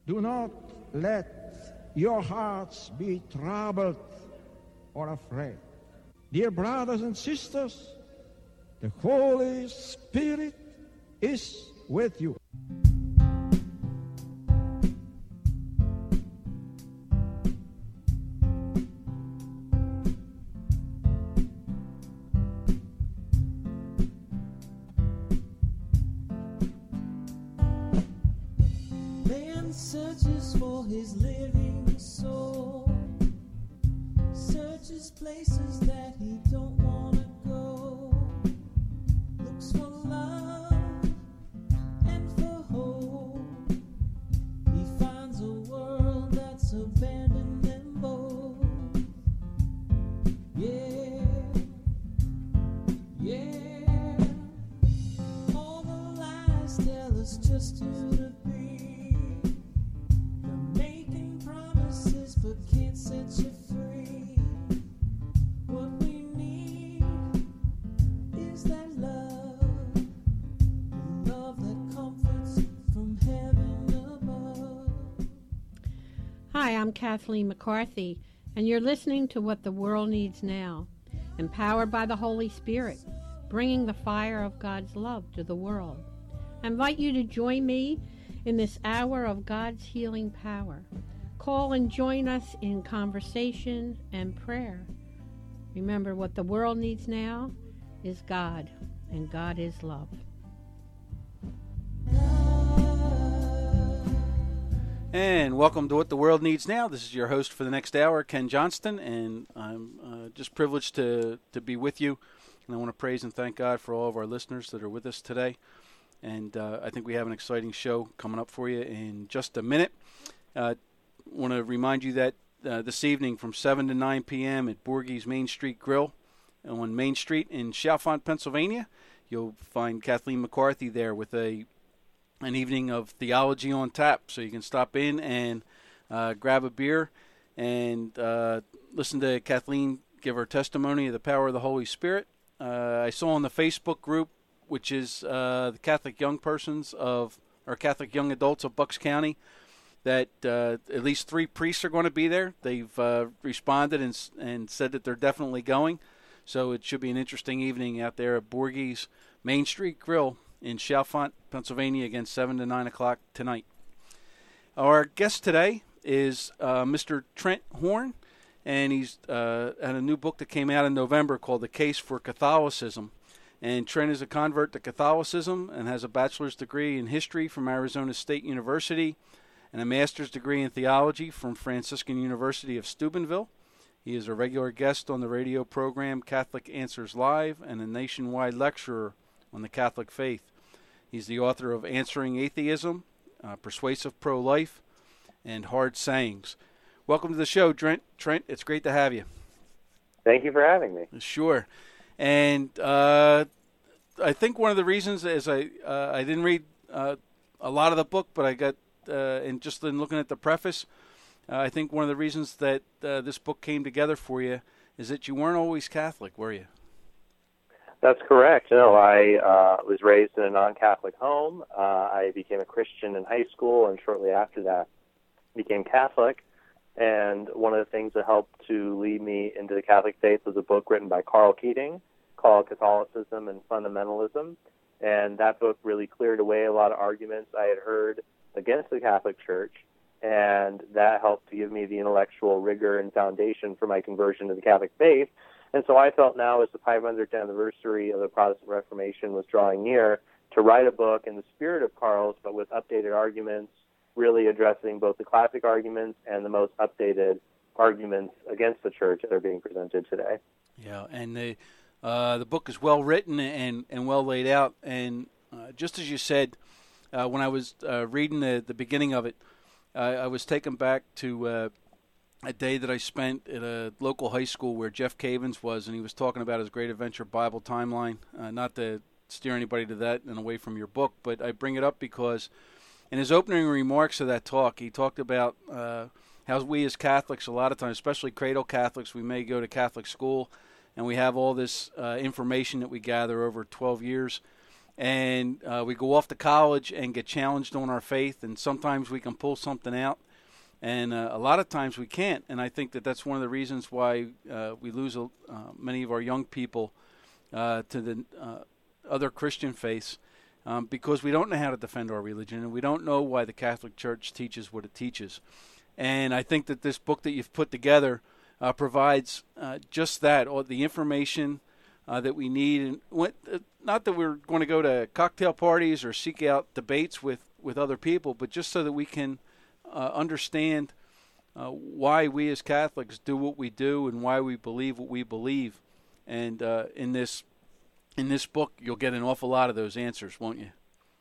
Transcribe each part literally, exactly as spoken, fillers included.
Do not let your hearts be troubled or afraid. Dear brothers and sisters, the Holy Spirit is with you. Man searches for his living soul, searches places that he don't want to go, looks for love and for hope. He finds a world that's abandoned them both. Yeah, yeah. All the lies tell us just who to be. They're making promises but can't set you free. What we need is that love, the love that comforts from heaven above. Hi, I'm Kathleen McCarthy, and you're listening to What the World Needs Now, empowered by the Holy Spirit, bringing the fire of God's love to the world. I invite you to join me in this hour of God's healing power. Call and join us in conversation and prayer. Remember, what the world needs now is God, and God is love. And welcome to What the World Needs Now. This is your host for the next hour, Ken Johnston, and I'm uh, just privileged to, to be with you. And I want to praise and thank God for all of our listeners that are with us today. And uh, I think we have an exciting show coming up for you in just a minute. I uh, want to remind you that uh, this evening from seven to nine p.m. at Borghe's Main Street Grill on Main Street in Chalfont, Pennsylvania, you'll find Kathleen McCarthy there with a an evening of theology on tap. So you can stop in and uh, grab a beer and uh, listen to Kathleen give her testimony of the power of the Holy Spirit. Uh, I saw on the Facebook group, which is uh, the Catholic Young Persons of, or Catholic Young Adults of Bucks County, that uh, at least three priests are going to be there. They've uh, responded and and said that they're definitely going. So it should be an interesting evening out there at Borghe's Main Street Grill in Chalfont, Pennsylvania, again, seven to nine o'clock tonight. Our guest today is uh, Mister Trent Horn, and he's uh, had a new book that came out in November called The Case for Catholicism. And Trent is a convert to Catholicism and has a bachelor's degree in history from Arizona State University and a master's degree in theology from Franciscan University of Steubenville. He is a regular guest on the radio program Catholic Answers Live and a nationwide lecturer on the Catholic faith. He's the author of Answering Atheism, uh, Persuasive Pro-Life, and Hard Sayings. Welcome to the show, Trent. Trent, it's great to have you. Thank you for having me. Sure. And uh, I think one of the reasons is I uh, I didn't read uh, a lot of the book, but I got, uh, and just in looking at the preface, uh, I think one of the reasons that uh, this book came together for you is that you weren't always Catholic, were you? That's correct. No, I uh, was raised in a non-Catholic home. Uh, I became a Christian in high school, and shortly after that became Catholic. And one of the things that helped to lead me into the Catholic faith was a book written by Karl Keating called Catholicism and Fundamentalism. And that book really cleared away a lot of arguments I had heard against the Catholic Church. And that helped to give me the intellectual rigor and foundation for my conversion to the Catholic faith. And so I felt now, as the five hundredth anniversary of the Protestant Reformation was drawing near, to write a book in the spirit of Karl's, but with updated arguments, really addressing both the classic arguments and the most updated arguments against the church that are being presented today. Yeah, and the uh, the book is well written and, and well laid out. And uh, just as you said, uh, when I was uh, reading the, the beginning of it, uh, I was taken back to uh, a day that I spent at a local high school where Jeff Cavins was, and he was talking about his Great Adventure Bible timeline. Uh, not to steer anybody to that and away from your book, but I bring it up because in his opening remarks of that talk, he talked about uh, how we as Catholics, a lot of times, especially cradle Catholics, we may go to Catholic school, and we have all this uh, information that we gather over twelve years, and uh, we go off to college and get challenged on our faith, and sometimes we can pull something out, and uh, a lot of times we can't. And I think that that's one of the reasons why uh, we lose uh, many of our young people uh, to the uh, other Christian faiths, um, because we don't know how to defend our religion, and we don't know why the Catholic Church teaches what it teaches. And I think that this book that you've put together uh, provides uh, just that, all the information uh, that we need. And what, uh, not that we're going to go to cocktail parties or seek out debates with, with other people, but just so that we can uh, understand uh, why we as Catholics do what we do and why we believe what we believe. And uh, in this in this book, you'll get an awful lot of those answers, won't you?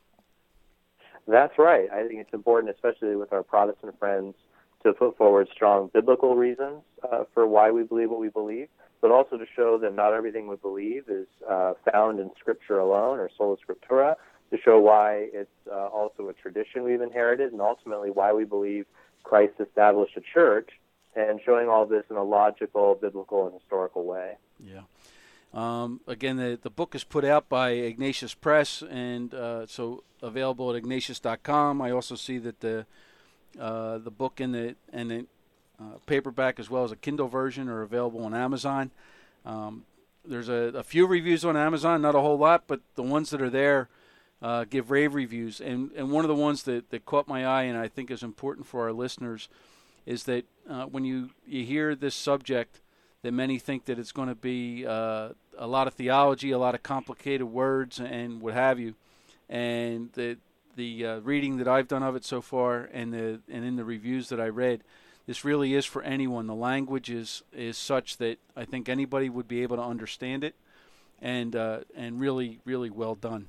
That's right. I think it's important, especially with our Protestant friends, to put forward strong biblical reasons uh, for why we believe what we believe, but also to show that not everything we believe is uh, found in Scripture alone or sola scriptura, to show why it's uh, also a tradition we've inherited, and ultimately why we believe Christ established a church, and showing all this in a logical, biblical, and historical way. Yeah. Um, again, the, the book is put out by Ignatius Press, and uh, so available at ignatius dot com. I also see that the uh, the book and the and the uh, paperback, as well as a Kindle version, are available on Amazon. Um, there's a, a few reviews on Amazon, not a whole lot, but the ones that are there uh, give rave reviews. And, and one of the ones that, that caught my eye, and I think is important for our listeners, is that uh, when you, you hear this subject, that many think that it's going to be uh, a lot of theology, a lot of complicated words, and what have you. And the the uh, reading that I've done of it so far, and the and in the reviews that I read, this really is for anyone. The language is is such that I think anybody would be able to understand it, and uh, and really really well done.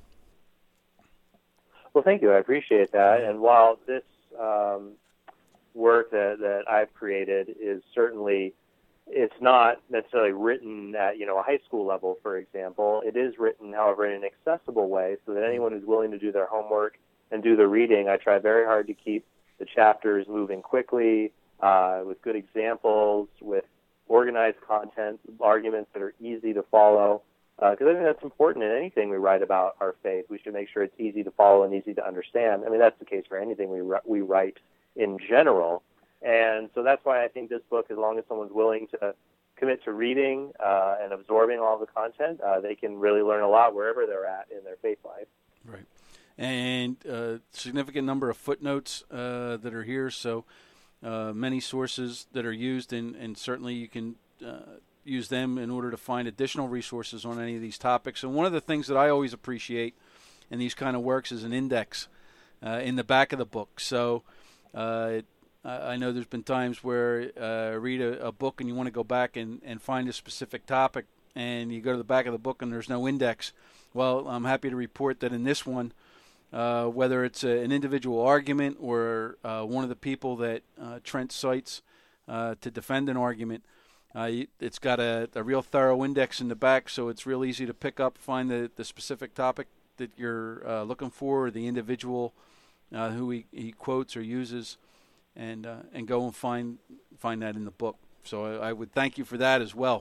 Well, thank you. I appreciate that. And while this um, work that that I've created is certainly, it's not necessarily written at, you know, a high school level, for example. It is written, however, in an accessible way, so that anyone who's willing to do their homework and do the reading, I try very hard to keep the chapters moving quickly, uh, with good examples, with organized content, arguments that are easy to follow, because uh, I think that's important in anything we write about our faith. We should make sure it's easy to follow and easy to understand. I mean, that's the case for anything we we write in general. And so that's why I think this book, as long as someone's willing to commit to reading uh, and absorbing all the content, uh, they can really learn a lot wherever they're at in their faith life. Right. And a uh, significant number of footnotes uh, that are here, so uh, many sources that are used, and, and certainly you can uh, use them in order to find additional resources on any of these topics. And one of the things that I always appreciate in these kind of works is an index uh, in the back of the book. So uh, it, I know there's been times where uh, I read a, a book and you want to go back and, and find a specific topic, and you go to the back of the book and there's no index. Well, I'm happy to report that in this one, uh, whether it's a, an individual argument or uh, one of the people that uh, Trent cites uh, to defend an argument, uh, it's got a, a real thorough index in the back, so it's real easy to pick up, find the, the specific topic that you're uh, looking for, or the individual uh, who he, he quotes or uses, and uh, and go and find find that in the book. So I, I would thank you for that as well.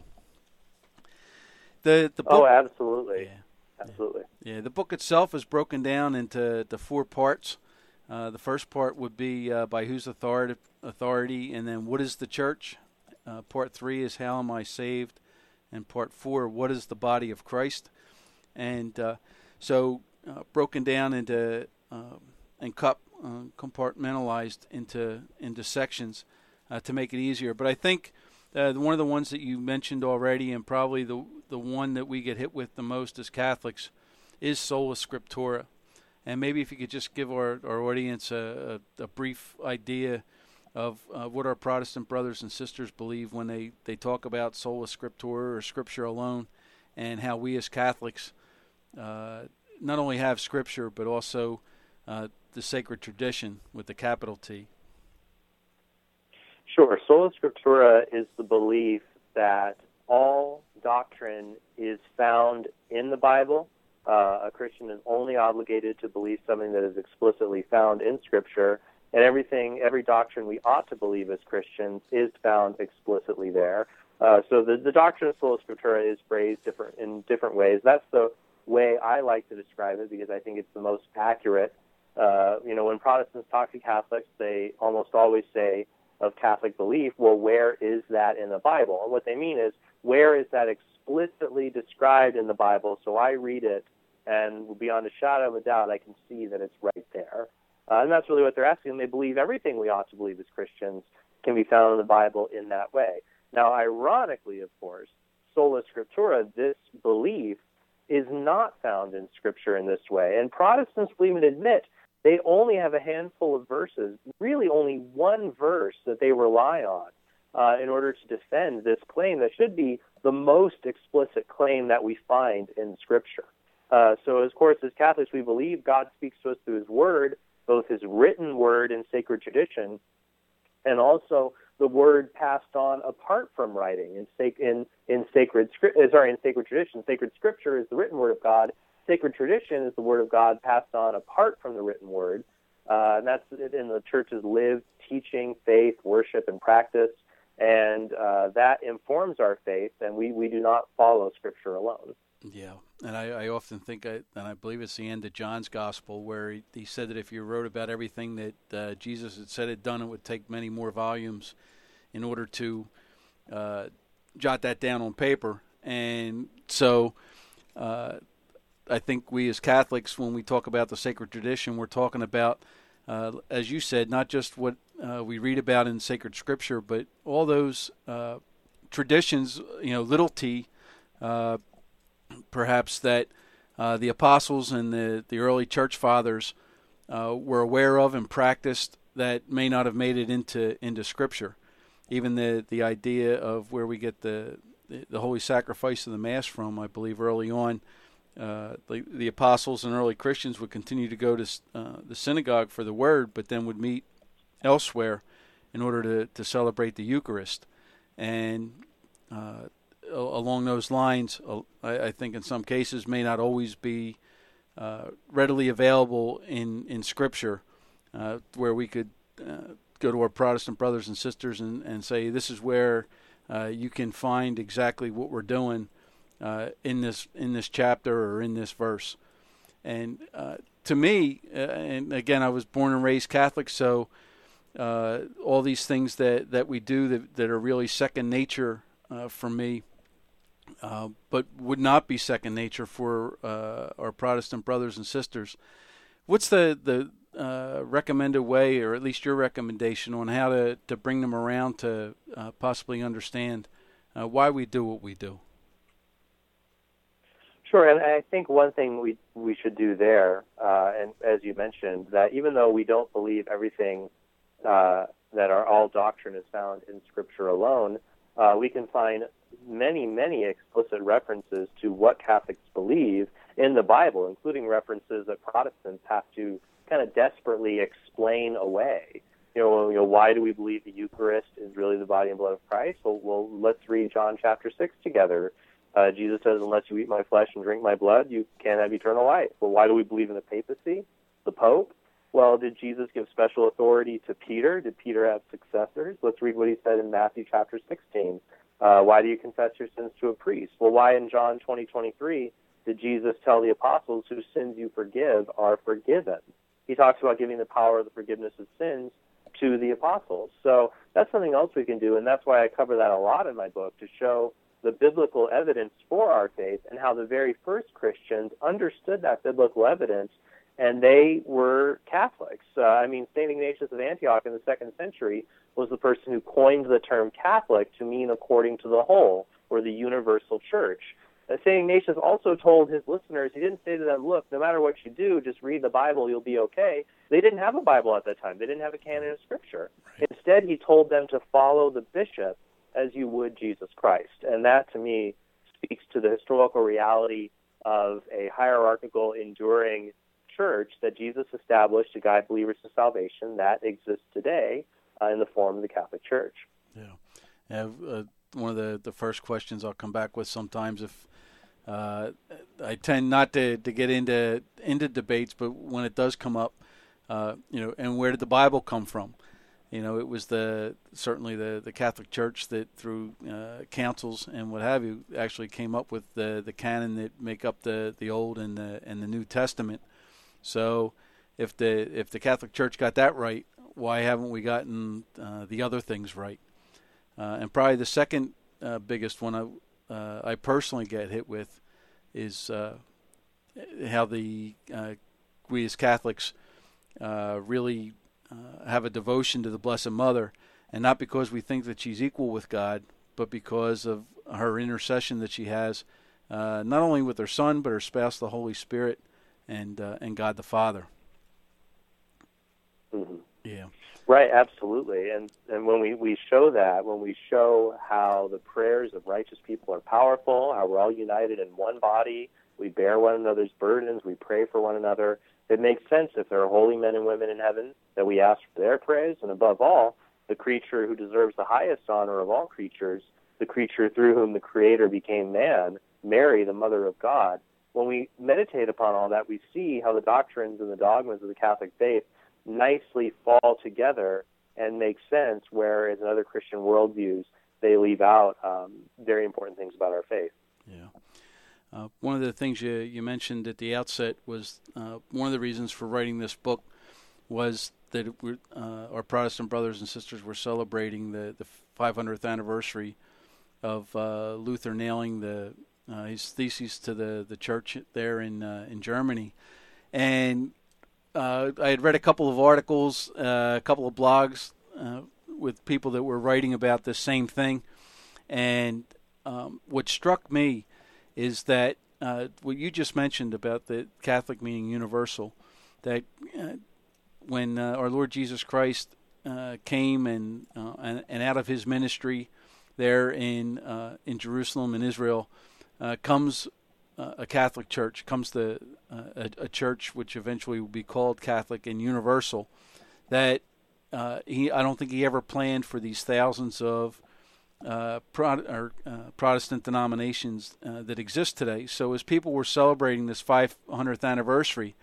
The the book, oh, absolutely, yeah, absolutely. Yeah, the book itself is broken down into the four parts. Uh, the first part would be uh, by whose authority, authority, and then what is the church. Uh, part three is how am I saved, and part four, what is the body of Christ. And uh, so uh, broken down into uh, and cut. Uh, compartmentalized into into sections uh, to make it easier. But I think uh, one of the ones that you mentioned already, and probably the the one that we get hit with the most as Catholics, is Sola Scriptura. And maybe if you could just give our, our audience a, a, a brief idea of uh, what our Protestant brothers and sisters believe when they, they talk about Sola Scriptura or Scripture alone, and how we as Catholics uh, not only have Scripture but also uh, the sacred tradition with the capital T. Sure. Sola Scriptura is the belief that all doctrine is found in the Bible. Uh, a Christian is only obligated to believe something that is explicitly found in Scripture, and everything, every doctrine we ought to believe as Christians is found explicitly there. Uh, so the, the doctrine of Sola Scriptura is phrased different in different ways. That's the way I like to describe it, because I think it's the most accurate. Uh, you know, when Protestants talk to Catholics, they almost always say of Catholic belief, well, where is that in the Bible? And what they mean is, where is that explicitly described in the Bible? So I read it, and beyond a shadow of a doubt, I can see that it's right there. Uh, and that's really what they're asking. They believe everything we ought to believe as Christians can be found in the Bible in that way. Now, ironically, of course, sola scriptura, this belief, is not found in Scripture in this way. And Protestants will even admit they only have a handful of verses, really only one verse that they rely on uh, in order to defend this claim that should be the most explicit claim that we find in Scripture. Uh, so, of course, as Catholics, we believe God speaks to us through His Word, both His written Word in sacred tradition, and also the Word passed on apart from writing in sac- in in sacred script. Sorry, in sacred tradition. Sacred Scripture is the written Word of God. Sacred tradition is the Word of God passed on apart from the written Word, uh, and that's in the Church's lived teaching, faith, worship, and practice, and uh, that informs our faith. And we we do not follow Scripture alone. Yeah, and I, I often think, I, and I believe it's the end of John's Gospel, where he, he said that if you wrote about everything that uh, Jesus had said had done, it would take many more volumes in order to uh, jot that down on paper. And so uh, I think we as Catholics, when we talk about the sacred tradition, we're talking about, uh, as you said, not just what uh, we read about in sacred Scripture, but all those uh, traditions, you know, little t, uh, perhaps that uh, the apostles and the, the early church fathers uh, were aware of and practiced that may not have made it into into Scripture. Even the, the idea of where we get the the holy sacrifice of the Mass from, I believe early on, uh, the, the apostles and early Christians would continue to go to uh, the synagogue for the Word, but then would meet elsewhere in order to, to celebrate the Eucharist. And uh, along those lines, I think in some cases may not always be uh, readily available in, in Scripture, uh, where we could uh, go to our Protestant brothers and sisters and, and say, this is where uh, you can find exactly what we're doing uh, in this in this chapter or in this verse. And uh, to me, uh, and again, I was born and raised Catholic, so uh, all these things that, that we do that, that are really second nature uh, for me, Uh, but would not be second nature for uh, our Protestant brothers and sisters. What's the, the uh, recommended way, or at least your recommendation, on how to, to bring them around to uh, possibly understand uh, why we do what we do? Sure, and I think one thing we we should do there, uh, and as you mentioned, that even though we don't believe everything uh, that our all doctrine is found in Scripture alone, uh, we can find many, many explicit references to what Catholics believe in the Bible, including references that Protestants have to kind of desperately explain away. You know, you know, why do we believe the Eucharist is really the body and blood of Christ? Well, well let's read John chapter six together. Uh, Jesus says, unless you eat my flesh and drink my blood, you can't have eternal life. Well, why do we believe in the papacy, the Pope? Well, did Jesus give special authority to Peter? Did Peter have successors? Let's read what he said in Matthew chapter sixteen. Uh, why do you confess your sins to a priest? Well, why in John twenty twenty-three did Jesus tell the apostles, whose sins you forgive are forgiven? He talks about giving the power of the forgiveness of sins to the apostles. So that's something else we can do, and that's why I cover that a lot in my book, to show the biblical evidence for our faith and how the very first Christians understood that biblical evidence, and they were Catholics. Uh, I mean, Saint Ignatius of Antioch in the second century was the person who coined the term Catholic to mean according to the whole, or the universal church. Uh, Saint Ignatius also told his listeners, he didn't say to them, look, no matter what you do, just read the Bible, you'll be okay. They didn't have a Bible at that time. They didn't have a canon of Scripture. Right. Instead, he told them to follow the bishop as you would Jesus Christ. And that, to me, speaks to the historical reality of a hierarchical, enduring church that Jesus established to guide believers to salvation that exists today uh, in the form of the Catholic Church. Yeah. yeah uh, one of the, the first questions I'll come back with sometimes, if uh, I tend not to, to get into into debates, but when it does come up, uh, you know, and where did the Bible come from? you know, it was the certainly the, the Catholic Church that through uh, councils and what have you actually came up with the, the canon that make up the, the Old and the and the New Testament. So if the if the Catholic Church got that right, why haven't we gotten uh, the other things right? Uh, and probably the second uh, biggest one I uh, I personally get hit with is uh, how the uh, we as Catholics uh, really uh, have a devotion to the Blessed Mother, and not because we think that she's equal with God, but because of her intercession that she has, uh, not only with her Son, but her spouse, the Holy Spirit, and uh, and God the Father. Mm-hmm. Yeah. Right, absolutely. And and when we, we show that, when we show how the prayers of righteous people are powerful, how we're all united in one body, we bear one another's burdens, we pray for one another, it makes sense if there are holy men and women in heaven that we ask for their praise, and above all, the creature who deserves the highest honor of all creatures, the creature through whom the Creator became man, Mary, the Mother of God. When we meditate upon all that, we see how the doctrines and the dogmas of the Catholic faith nicely fall together and make sense, whereas in other Christian worldviews, they leave out um, very important things about our faith. Yeah. Uh, one of the things you, you mentioned at the outset was uh, one of the reasons for writing this book was that it were, uh, our Protestant brothers and sisters were celebrating the, the five hundredth anniversary of uh, Luther nailing the uh, his theses to the, the church there in uh, in Germany. And uh, I had read a couple of articles, uh, a couple of blogs uh, with people that were writing about the same thing. And um, what struck me is that uh, what you just mentioned about the Catholic meaning universal, that uh, when uh, our Lord Jesus Christ uh, came and, uh, and and out of his ministry there in uh, in Jerusalem in Israel uh, comes uh, a Catholic church, comes the uh, a, a church which eventually will be called Catholic and universal. That uh, he, I don't think he ever planned for these thousands of Uh, Pro- or, uh, Protestant denominations uh, that exist today. So as people were celebrating this five hundredth anniversary,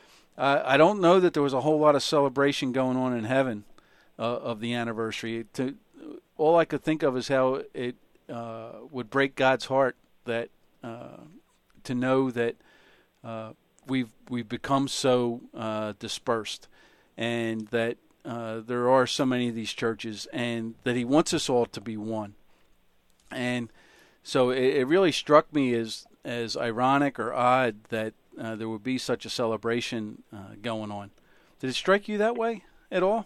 uh, I don't know that there was a whole lot of celebration going on in heaven uh, of the anniversary. To, all I could think of is how it uh, would break God's heart that uh, to know that uh, we've we've become so uh, dispersed, and that Uh, there are so many of these churches, and that he wants us all to be one. And so it, it really struck me as as ironic or odd that uh, there would be such a celebration uh, going on. Did it strike you that way at all?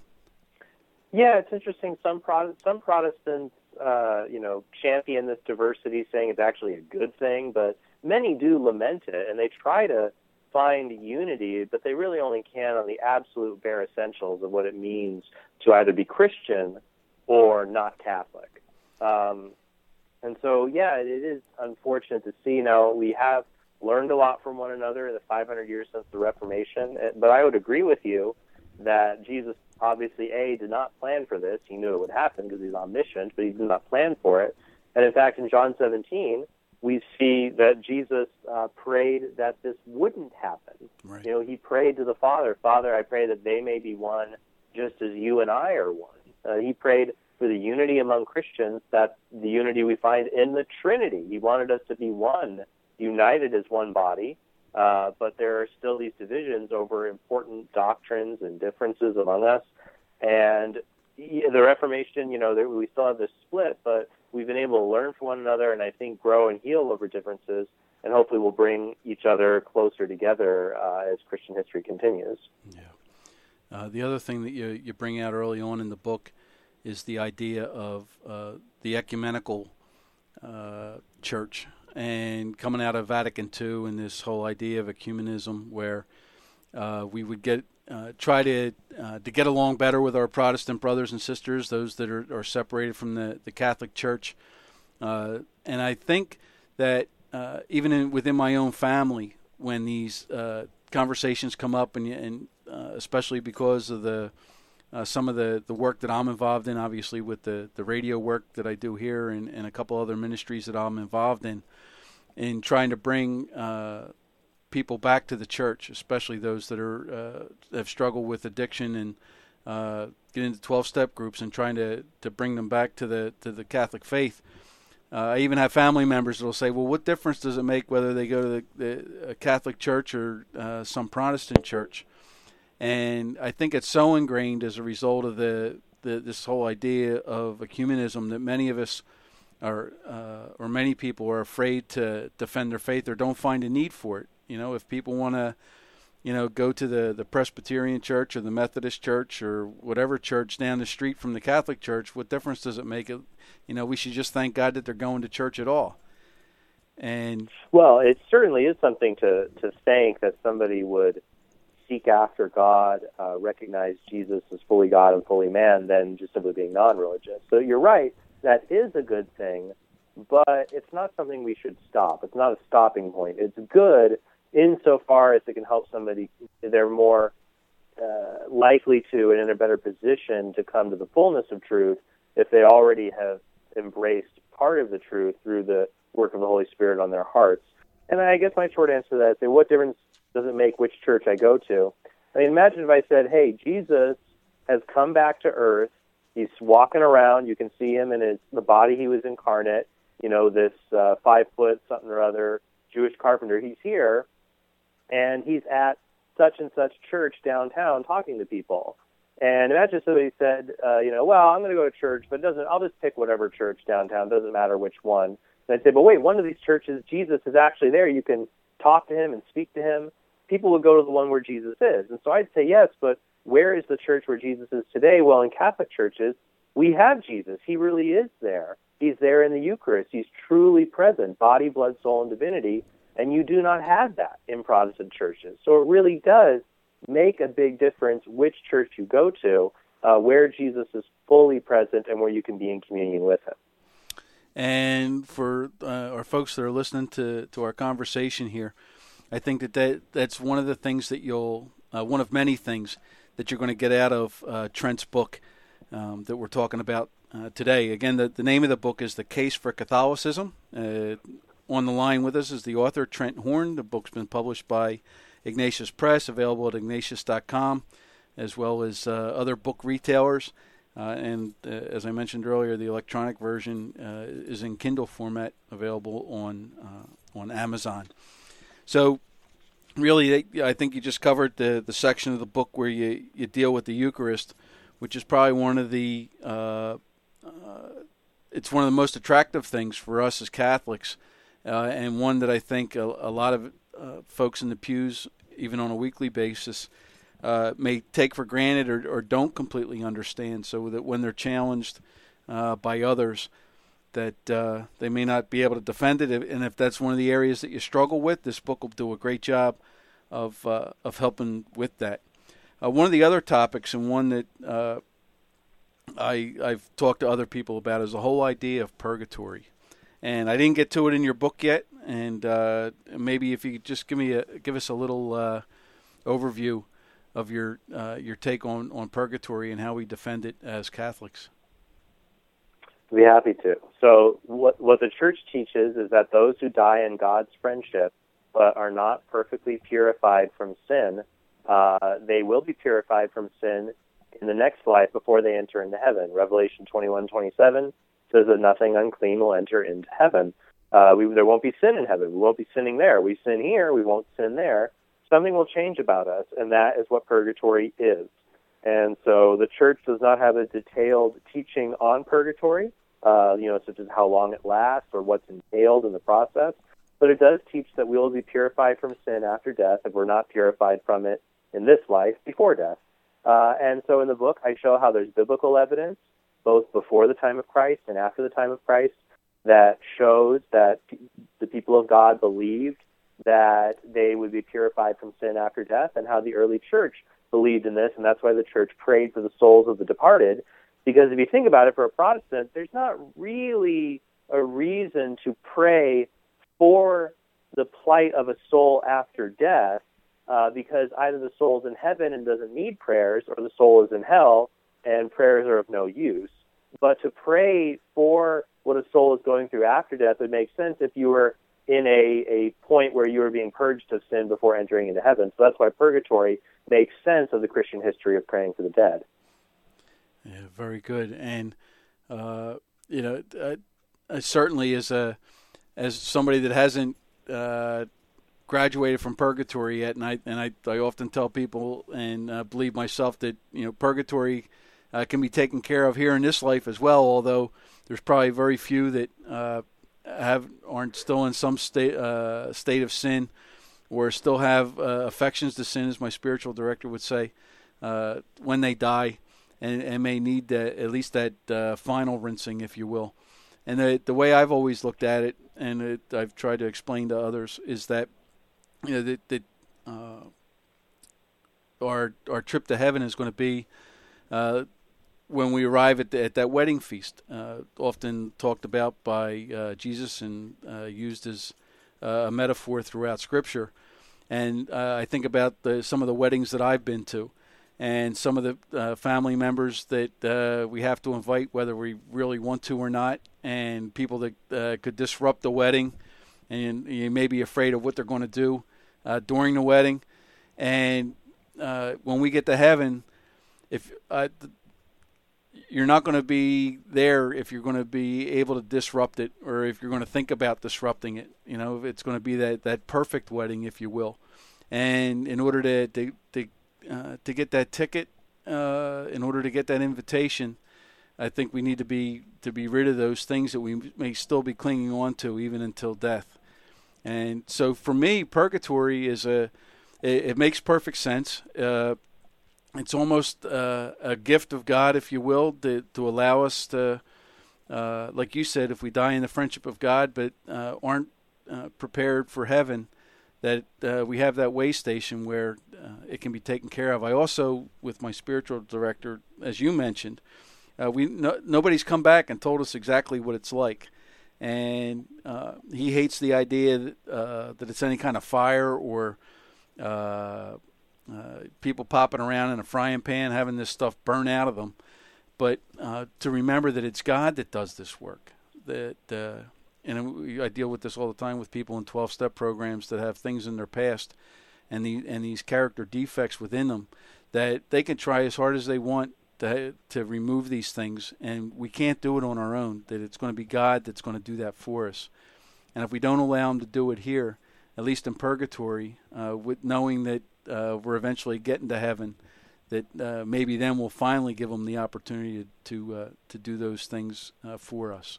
Yeah, it's interesting. Some Protest, some Protestants, uh, you know, champion this diversity, saying it's actually a good thing, but many do lament it, and they try to find unity, but they really only can on the absolute bare essentials of what it means to either be Christian or not Catholic. Um, and so, yeah, it, it is unfortunate to see. Now, we have learned a lot from one another in the five hundred years since the Reformation, but I would agree with you that Jesus obviously, A, did not plan for this. He knew it would happen because he's omniscient, but he did not plan for it. And in fact, in John seventeen, we see that Jesus uh, prayed that this wouldn't happen. Right. You know, he prayed to the Father, Father, I pray that they may be one just as you and I are one. Uh, he prayed for the unity among Christians, that the unity we find in the Trinity. He wanted us to be one, united as one body, uh, but there are still these divisions over important doctrines and differences among us. And the Reformation, you know, we still have this split, but we've been able to learn from one another and I think grow and heal over differences, and hopefully we'll bring each other closer together uh, as Christian history continues. Yeah. Uh, the other thing that you, you bring out early on in the book is the idea of uh, the ecumenical uh, church, and coming out of Vatican Two and this whole idea of ecumenism, where uh, we would get uh, try to uh, to get along better with our Protestant brothers and sisters, those that are, are separated from the, the Catholic Church. Uh, and I think that uh, even in, within my own family, when these uh, conversations come up, and, and uh, especially because of the uh, some of the, the work that I'm involved in, obviously with the, the radio work that I do here, and, and a couple other ministries that I'm involved in, in trying to bring uh, people back to the church, especially those that are uh, have struggled with addiction and uh, get into twelve-step groups and trying to, to bring them back to the to the Catholic faith. Uh, I even have family members that will say, well, what difference does it make whether they go to the, the a Catholic church or uh, some Protestant church? And I think it's so ingrained as a result of the, the this whole idea of ecumenism that many of us are, uh, or many people are afraid to defend their faith or don't find a need for it. You know, if people want to, you know, go to the, the Presbyterian church or the Methodist church or whatever church down the street from the Catholic church, what difference does it make? It, you know, we should just thank God that they're going to church at all. And well, it certainly is something to, to thank that somebody would seek after God, uh, recognize Jesus as fully God and fully man, than just simply being non-religious. So you're right, that is a good thing, but it's not something we should stop. It's not a stopping point. It's good insofar as it can help somebody, they're more uh, likely to and in a better position to come to the fullness of truth if they already have embraced part of the truth through the work of the Holy Spirit on their hearts. And I guess my short answer to that is, what difference does it make which church I go to? I mean, imagine if I said, hey, Jesus has come back to earth. He's walking around. You can see him in his, the body he was incarnate, you know, this uh, five-foot something or other Jewish carpenter. He's here. And he's at such and such church downtown talking to people. And imagine somebody said, uh, you know, well, I'm going to go to church, but it doesn't. I'll just pick whatever church downtown. Doesn't matter which one. And I'd say, but wait, one of these churches, Jesus is actually there. You can talk to him and speak to him. People would go to the one where Jesus is. And so I'd say, yes, but where is the church where Jesus is today? Well, in Catholic churches, we have Jesus. He really is there. He's there in the Eucharist. He's truly present, body, blood, soul, and divinity. And you do not have that in Protestant churches. So it really does make a big difference which church you go to, uh, where Jesus is fully present and where you can be in communion with him. And for uh, our folks that are listening to, to our conversation here, I think that, that that's one of the things that you'll, uh, one of many things that you're going to get out of uh, Trent's book um, that we're talking about uh, today. Again, the, the name of the book is The Case for Catholicism. Uh, On the line with us is the author, Trent Horn. The book's been published by Ignatius Press, available at ignatius dot com, as well as uh, other book retailers. Uh, and uh, as I mentioned earlier, the electronic version uh, is in Kindle format, available on uh, on Amazon. So really, I think you just covered the, the section of the book where you, you deal with the Eucharist, which is probably one of the, uh, uh, it's one of the most attractive things for us as Catholics. Uh, and one that I think a, a lot of uh, folks in the pews, even on a weekly basis, uh, may take for granted or, or don't completely understand, so that when they're challenged uh, by others, that uh, they may not be able to defend it. And if that's one of the areas that you struggle with, this book will do a great job of uh, of helping with that. Uh, one of the other topics, and one that uh, I, I've talked to other people about, is the whole idea of purgatory. And I didn't get to it in your book yet, and uh, maybe if you could just give me a give us a little uh, overview of your uh, your take on, on purgatory and how we defend it as Catholics. I'd be happy to. So what what the Church teaches is that those who die in God's friendship but are not perfectly purified from sin, uh, they will be purified from sin in the next life before they enter into heaven. Revelation twenty-one twenty-seven says that nothing unclean will enter into heaven. Uh, we, there won't be sin in heaven. We won't be sinning there. We sin here. We won't sin there. Something will change about us, and that is what purgatory is. And so the Church does not have a detailed teaching on purgatory, uh, you know, such as how long it lasts or what's entailed in the process. But it does teach that we will be purified from sin after death if we're not purified from it in this life before death. Uh, and so in the book, I show how there's biblical evidence, both before the time of Christ and after the time of Christ, that shows that the people of God believed that they would be purified from sin after death, and how the early church believed in this, and that's why the church prayed for the souls of the departed. Because if you think about it, for a Protestant, there's not really a reason to pray for the plight of a soul after death, uh, because either the soul's in heaven and doesn't need prayers, or the soul is in hell and prayers are of no use. But to pray for what a soul is going through after death would make sense if you were in a, a point where you were being purged of sin before entering into heaven. So that's why purgatory makes sense of the Christian history of praying for the dead. Yeah, very good. And uh, you know, I, I certainly as a as somebody that hasn't uh, graduated from purgatory yet, and I and I, I often tell people and uh, believe myself that you know purgatory uh, can be taken care of here in this life as well. Although there's probably very few that uh, have aren't still in some state uh, state of sin, or still have uh, affections to sin, as my spiritual director would say, uh, when they die, and, and may need that, at least that uh, final rinsing, if you will. And the the way I've always looked at it, and it, I've tried to explain to others, is that you know that, that uh, our our trip to heaven is going to be uh, when we arrive at the, at that wedding feast, uh, often talked about by uh, Jesus and uh, used as uh, a metaphor throughout Scripture. And uh, I think about the, some of the weddings that I've been to, and some of the uh, family members that uh, we have to invite, whether we really want to or not, and people that uh, could disrupt the wedding, and you may be afraid of what they're going to do uh, during the wedding. And uh, when we get to heaven, if uh, you're not going to be there if you're going to be able to disrupt it, or if you're going to think about disrupting it. You know, it's going to be that, that perfect wedding, if you will. And in order to to to, uh, to get that ticket, uh, in order to get that invitation, I think we need to be to be rid of those things that we may still be clinging on to even until death. And so, for me, purgatory is a it, it makes perfect sense. Uh, It's almost uh, a gift of God, if you will, to, to allow us to, uh, like you said, if we die in the friendship of God but uh, aren't uh, prepared for heaven, that uh, we have that way station where uh, it can be taken care of. I also, with my spiritual director, as you mentioned, uh, we no, nobody's come back and told us exactly what it's like. And uh, he hates the idea that, uh, that it's any kind of fire or uh Uh, people popping around in a frying pan, having this stuff burn out of them. But uh, to remember that it's God that does this work. That uh, and I deal with this all the time with people in twelve-step programs that have things in their past and the and these character defects within them that they can try as hard as they want to to remove these things, and we can't do it on our own. That it's going to be God that's going to do that for us. And if we don't allow Him to do it here, at least in purgatory, uh, with knowing that Uh, we're eventually getting to heaven, that uh, maybe then we'll finally give them the opportunity to to, uh, to do those things uh, for us.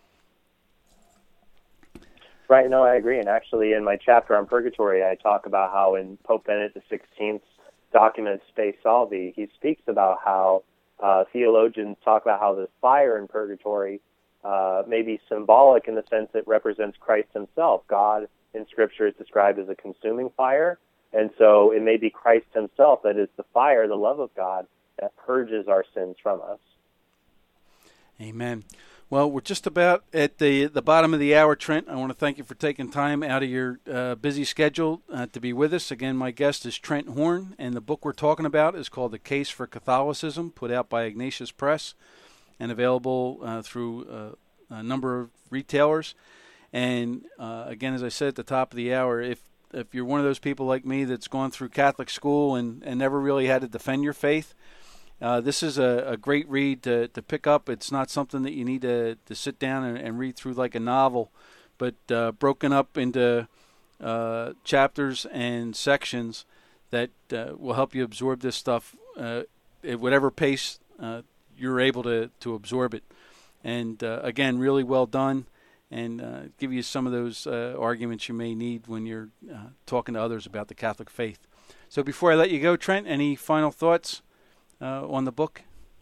Right, no, I agree. And actually in my chapter on purgatory, I talk about how in Pope Benedict the sixteenth's document Spe Salvi, he speaks about how uh, theologians talk about how the fire in purgatory uh, may be symbolic in the sense it represents Christ himself. God in Scripture is described as a consuming fire. And so it may be Christ himself that is the fire, the love of God, that purges our sins from us. Amen. Well, we're just about at the the bottom of the hour, Trent. I want to thank you for taking time out of your uh, busy schedule uh, to be with us. Again, my guest is Trent Horn, and the book we're talking about is called The Case for Catholicism, put out by Ignatius Press and available uh, through uh, a number of retailers. And uh, again, as I said at the top of the hour, if If you're one of those people like me that's gone through Catholic school and, and never really had to defend your faith, uh, this is a, a great read to, to pick up. It's not something that you need to, to sit down and, and read through like a novel, but uh, broken up into uh, chapters and sections that uh, will help you absorb this stuff uh, at whatever pace uh, you're able to, to absorb it. And uh, again, really well done. And uh, give you some of those uh, arguments you may need when you're uh, talking to others about the Catholic faith. So before I let you go, Trent, any final thoughts uh, on the book?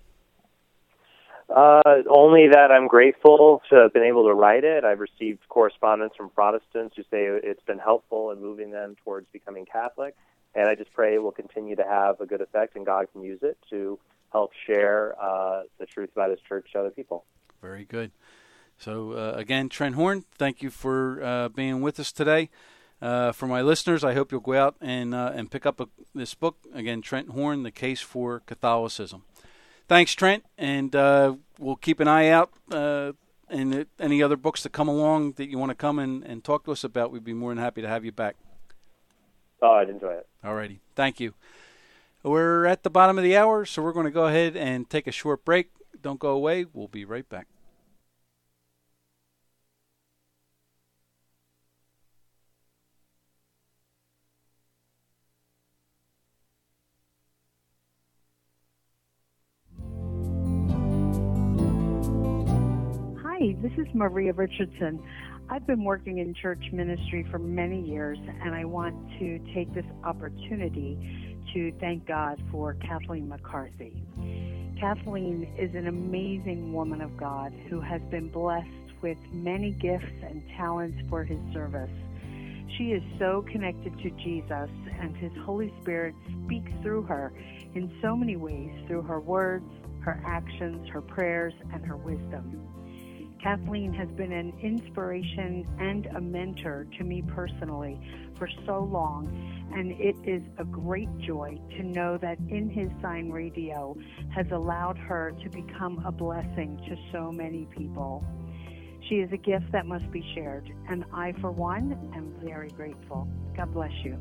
Uh, only that I'm grateful to have been able to write it. I've received correspondence from Protestants who say it's been helpful in moving them towards becoming Catholic. And I just pray it will continue to have a good effect and God can use it to help share uh, the truth about His church to other people. Very good. So, uh, again, Trent Horn, thank you for uh, being with us today. Uh, for my listeners, I hope you'll go out and uh, and pick up a, this book. Again, Trent Horn, The Case for Catholicism. Thanks, Trent, and uh, we'll keep an eye out. Uh, and any other books that come along that you want to come and, and talk to us about, we'd be more than happy to have you back. Oh, I'd enjoy it. All righty. Thank you. We're at the bottom of the hour, so we're going to go ahead and take a short break. Don't go away. We'll be right back. Hi, this is Maria Richardson. I've been working in church ministry for many years, and I want to take this opportunity to thank God for Kathleen McCarthy. Kathleen is an amazing woman of God who has been blessed with many gifts and talents for his service. She is so connected to Jesus, and his Holy Spirit speaks through her in so many ways, through her words, her actions, her prayers, and her wisdom. Kathleen has been an inspiration and a mentor to me personally for so long, and it is a great joy to know that In His Sign Radio has allowed her to become a blessing to so many people. She is a gift that must be shared, and I, for one, am very grateful. God bless you.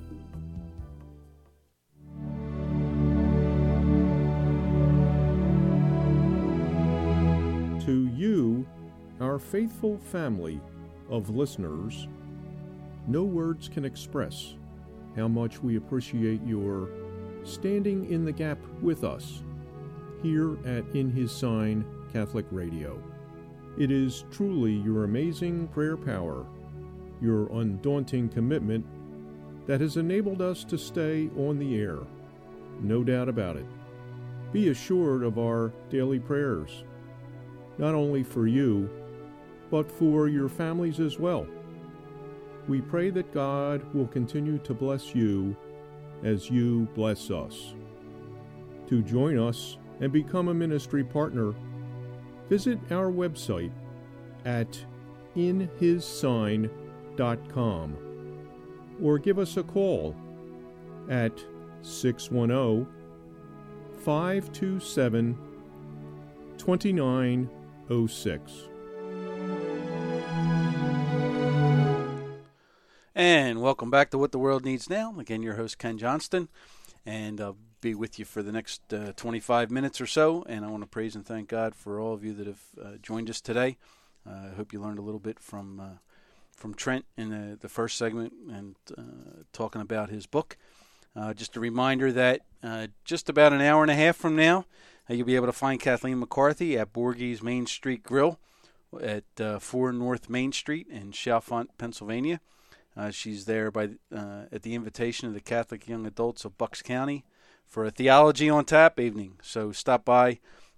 To you, our faithful family of listeners, no words can express how much we appreciate your standing in the gap with us here at In His Sign Catholic Radio. It is truly your amazing prayer power, your undaunting commitment that has enabled us to stay on the air. No doubt about it. Be assured of our daily prayers, not only for you, but for your families as well. We pray that God will continue to bless you as you bless us. To join us and become a ministry partner, visit our website at in his sign dot com or give us a call at six one zero, five two seven, two nine zero six. And welcome back to What the World Needs Now. Again, your host, Ken Johnston, and I'll be with you for the next uh, twenty-five minutes or so, and I want to praise and thank God for all of you that have uh, joined us today. Uh, I hope you learned a little bit from uh, from Trent in the, the first segment and uh, talking about his book. Uh, just a reminder that uh, just about an hour and a half from now, uh, you'll be able to find Kathleen McCarthy at Borghe's Main Street Grill at uh, four North Main Street in Chalfont, Pennsylvania. Uh, she's there by uh, at the invitation of the Catholic Young Adults of Bucks County for a Theology on Tap evening. So stop by.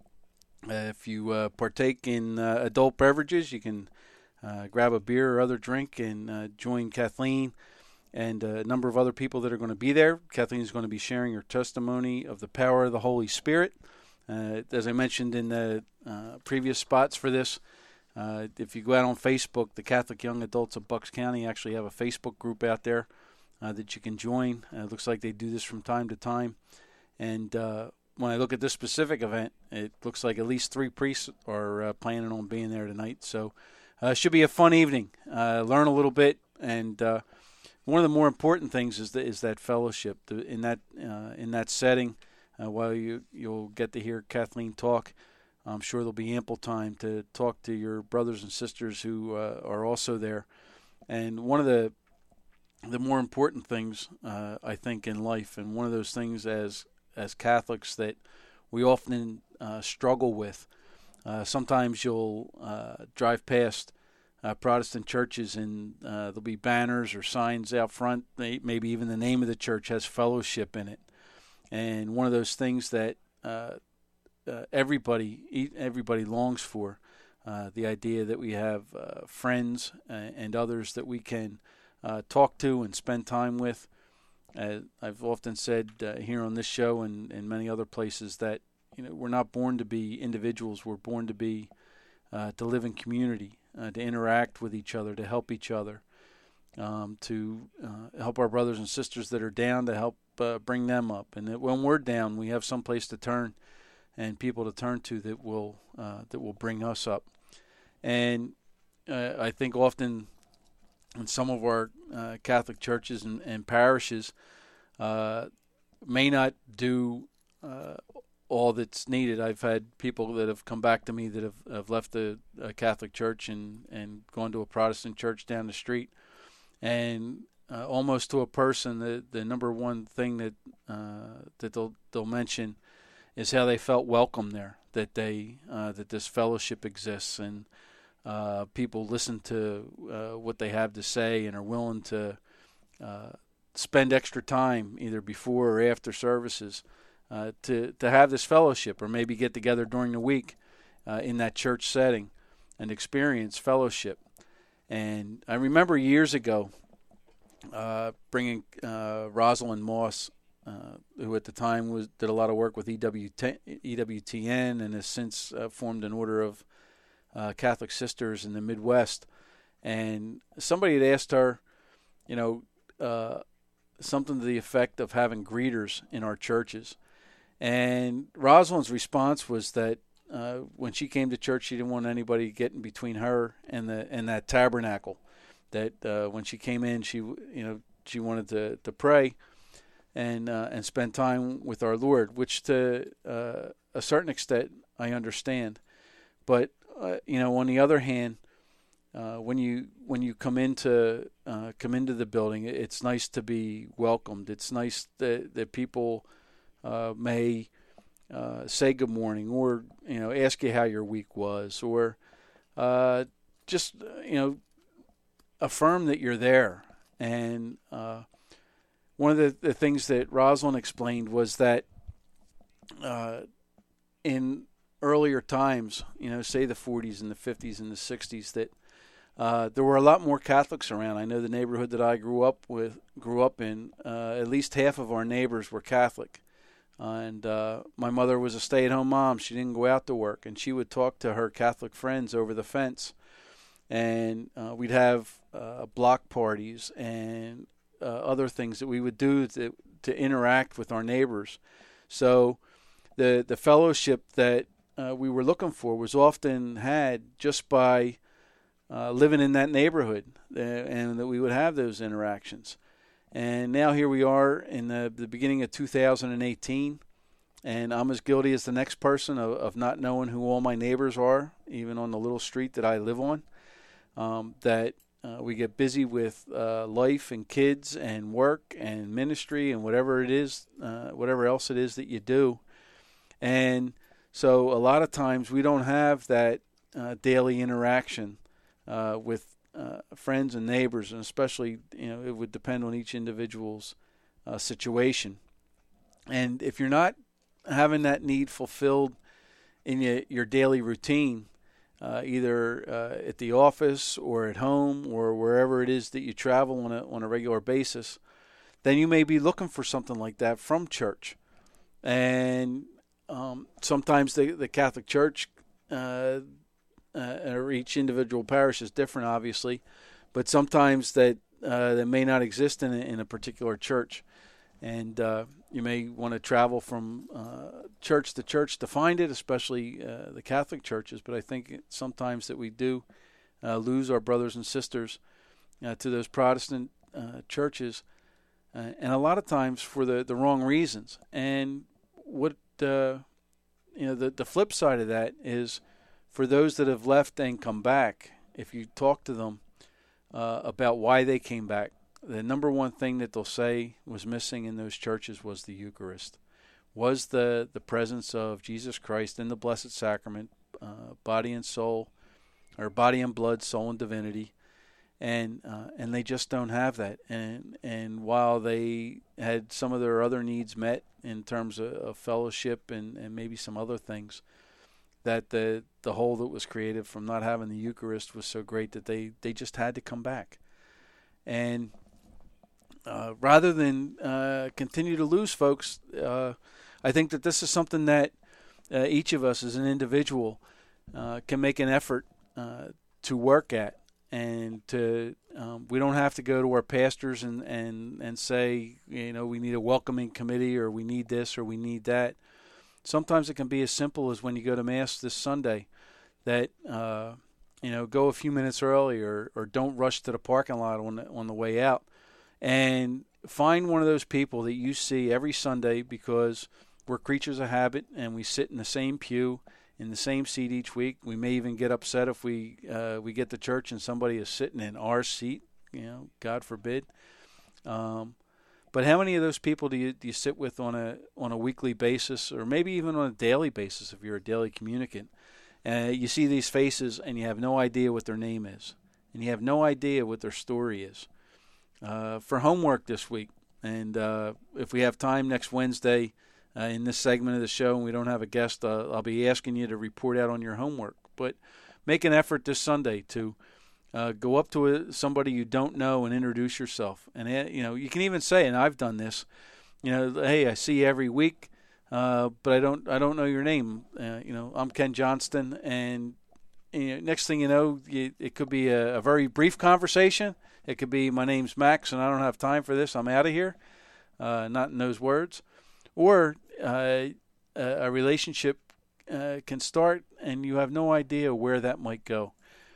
Uh, if you uh, partake in uh, adult beverages, you can uh, grab a beer or other drink and uh, join Kathleen and a number of other people that are going to be there. Kathleen is going to be sharing her testimony of the power of the Holy Spirit. Uh, as I mentioned in the uh, previous spots for this, Uh, if you go out on Facebook, the Catholic Young Adults of Bucks County actually have a Facebook group out there uh, that you can join. Uh, it looks like they do this from time to time. And uh, when I look at this specific event, it looks like at least three priests are uh, planning on being there tonight. So uh, it should be a fun evening. Uh, learn a little bit. And uh, one of the more important things is, the, is that fellowship. The, in that uh, in that setting, uh, while you, you'll get to hear Kathleen talk, I'm sure there'll be ample time to talk to your brothers and sisters who uh, are also there. And one of the the more important things, uh, I think, in life, and one of those things as as Catholics that we often uh, struggle with, uh, sometimes you'll uh, drive past uh, Protestant churches and uh, there'll be banners or signs out front, they, maybe even the name of the church has fellowship in it. And one of those things that uh, Uh, everybody everybody longs for, uh, the idea that we have uh, friends uh, and others that we can uh, talk to and spend time with. Uh, I've often said uh, here on this show and, and many other places that you know we're not born to be individuals. We're born to be uh, to live in community, uh, to interact with each other, to help each other, um, to uh, help our brothers and sisters that are down, to help uh, bring them up. And that when we're down, we have some place to turn and people to turn to that will uh, that will bring us up. And uh, I think often in some of our uh, Catholic churches and, and parishes, uh, may not do uh, all that's needed. I've had people that have come back to me that have, have left the a Catholic church and, and gone to a Protestant church down the street, and uh, almost to a person, the the number one thing that uh, that they'll they'll mention is how they felt welcome there, that they uh, that this fellowship exists, and uh, people listen to uh, what they have to say and are willing to uh, spend extra time either before or after services uh, to to have this fellowship, or maybe get together during the week uh, in that church setting and experience fellowship. And I remember years ago uh, bringing uh, Rosalind Moss, uh, who at the time was did a lot of work with E W T N and has since uh, formed an order of uh, Catholic sisters in the Midwest. And somebody had asked her, you know, uh, something to the effect of having greeters in our churches. And Rosalind's response was that uh, when she came to church, she didn't want anybody getting between her and the and that tabernacle. That uh, when she came in, she you know she wanted to, to pray and uh, and spend time with our Lord, which to uh, a certain extent I understand. But uh, you know, on the other hand, uh, when you when you come into uh, come into the building, it's nice to be welcomed. It's nice that that people uh, may uh, say good morning, or you know, ask you how your week was, or uh, just you know, affirm that you're there. And uh, one of the, the things that Rosalind explained was that uh, in earlier times, you know, say the forties and the fifties and the sixties, that uh, there were a lot more Catholics around. I know the neighborhood that I grew up with, grew up in, uh, at least half of our neighbors were Catholic. Uh, and uh, my mother was a stay-at-home mom. She didn't go out to work, and she would talk to her Catholic friends over the fence. And uh, we'd have uh, block parties and uh, other things that we would do to, to interact with our neighbors. So the the fellowship that uh, we were looking for was often had just by uh, living in that neighborhood, uh, and that we would have those interactions. And now here we are in the, the beginning of two thousand eighteen, and I'm as guilty as the next person of, of not knowing who all my neighbors are, even on the little street that I live on. Um, that uh, we get busy with uh, life and kids and work and ministry and whatever it is, uh, whatever else it is that you do. And so a lot of times we don't have that uh, daily interaction uh, with uh, friends and neighbors, and especially, you know, it would depend on each individual's uh, situation. And if you're not having that need fulfilled in your, your daily routine, Uh, either uh, at the office or at home or wherever it is that you travel on a on a regular basis, then you may be looking for something like that from church. And um, sometimes the, the Catholic Church uh, uh, or each individual parish is different, obviously, but sometimes that uh, that may not exist in a, in a particular church. And uh, you may want to travel from uh, church to church to find it, especially uh, the Catholic churches. But I think sometimes that we do uh, lose our brothers and sisters uh, to those Protestant uh, churches, uh, and a lot of times for the, the wrong reasons. And what uh, you know, the the flip side of that is, for those that have left and come back, if you talk to them uh, about why they came back, the number one thing that they'll say was missing in those churches was the Eucharist, was the, the presence of Jesus Christ in the Blessed Sacrament, uh, body and soul, or body and blood, soul and divinity, and uh, and they just don't have that. And and while they had some of their other needs met in terms of, of fellowship and, and maybe some other things, that the the hole that was created from not having the Eucharist was so great that they, they just had to come back. And Uh, rather than uh, continue to lose folks, uh, I think that this is something that uh, each of us as an individual uh, can make an effort uh, to work at. And to um, we don't have to go to our pastors and, and, and say, you know, we need a welcoming committee, or we need this, or we need that. Sometimes it can be as simple as when you go to Mass this Sunday, that, uh, you know, go a few minutes early, or, or don't rush to the parking lot on the, on the way out. And find one of those people that you see every Sunday, because we're creatures of habit and we sit in the same pew in the same seat each week. We may even get upset if we uh, we get to church and somebody is sitting in our seat, you know, God forbid. Um, but how many of those people do you do you sit with on a on a weekly basis, or maybe even on a daily basis if you're a daily communicant? Uh, you see these faces and you have no idea what their name is, and you have no idea what their story is. Uh, for homework this week, and uh, if we have time next Wednesday, Uh, in this segment of the show, and we don't have a guest, uh, I'll be asking you to report out on your homework. But make an effort this Sunday to uh, go up to a, somebody you don't know and introduce yourself. And uh, you know, you can even say, and I've done this, you know, hey, I see you every week, uh, but I don't, I don't know your name. Uh, you know, I'm Ken Johnston, and you know, next thing you know, you, it could be a, a very brief conversation. It could be, my name's Max, and I don't have time for this. I'm out of here. Uh, not in those words. Or uh, a relationship uh, can start, and you have no idea where that might go.